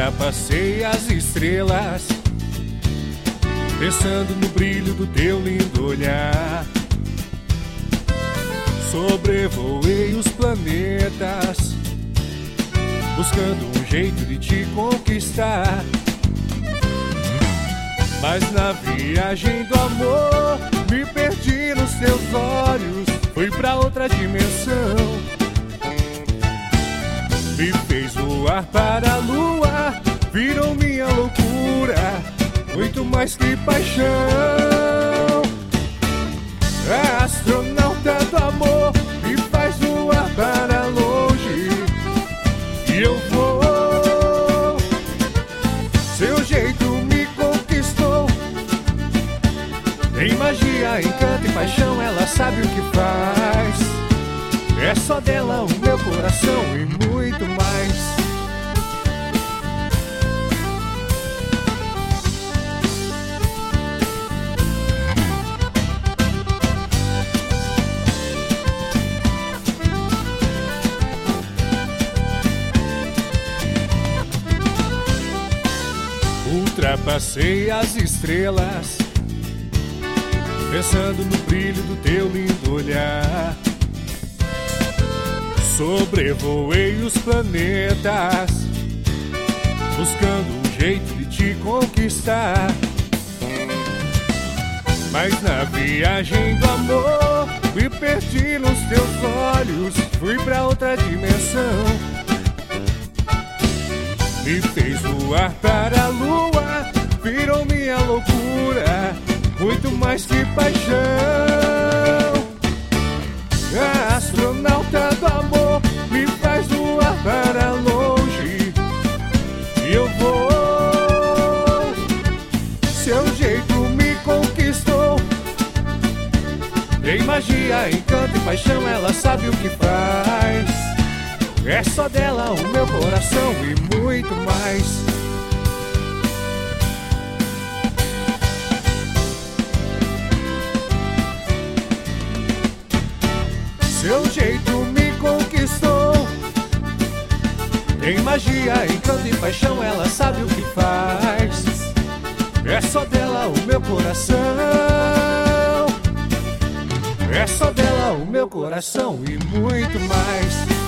Ultrapassei as estrelas, pensando no brilho do teu lindo olhar. Sobrevoei os planetas, buscando um jeito de te conquistar. Mas na viagem do amor me perdi nos teus olhos, fui pra outra dimensão. Me fez voar para a lua, virou minha loucura, muito mais que paixão. A astronauta do amor me faz voar para longe, e eu vou. Seu jeito me conquistou, tem magia, encanto e paixão, ela sabe o que faz. É só dela o meu coração e muito mais. Ultrapassei as estrelas, pensando no brilho do teu lindo olhar. Sobrevoei os planetas, buscando um jeito de te conquistar. Mas na viagem do amor me perdi nos teus olhos, fui pra outra dimensão. Me fez voar para a lua, virou minha loucura, muito mais que paixão. A astronauta do amor me faz voar para longe, e eu vou. Seu jeito me conquistou, tem magia, encanto e paixão, ela sabe o que faz. É só dela o meu coração e muito mais. Seu jeito me conquistou, tem magia, encanto e paixão, ela sabe o que faz. É só dela o meu coração, é só dela o meu coração e muito mais.